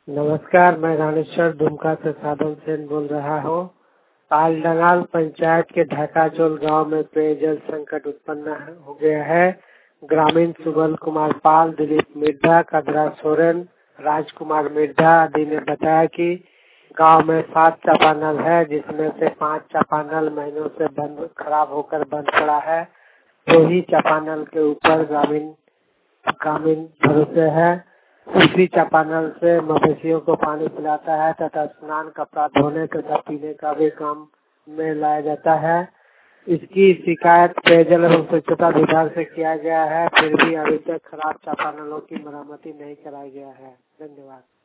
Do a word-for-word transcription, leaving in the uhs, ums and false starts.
नमस्कार, मैं रामेश्वर दुमका से साधन सेन बोल रहा हूँ। तालडंगाल पंचायत के ढाकाचोल गांव में पेयजल संकट उत्पन्न हो गया है। ग्रामीण सुबल कुमार पाल, दिलीप मिर्धा, कदरा सोरेन, राजकुमार मिर्धा आदि ने बताया कि गांव में सात चापानल है, जिसमें से पांच चापानल महीनों से बंद खराब होकर बंद पड़ा है। दो ही चापानल के ऊपर ग्रामीण ग्रामीण भरोसे है। उसी चापानल से मवेशियों को पानी पिलाता है तथा स्नान, कपड़ा धोने तथा पीने का भी काम में लाया जाता है। इसकी शिकायत पेयजल एवं स्वच्छता विभाग से किया गया है, फिर भी अभी तक खराब चापानलों की मरम्मती नहीं कराया गया है। धन्यवाद।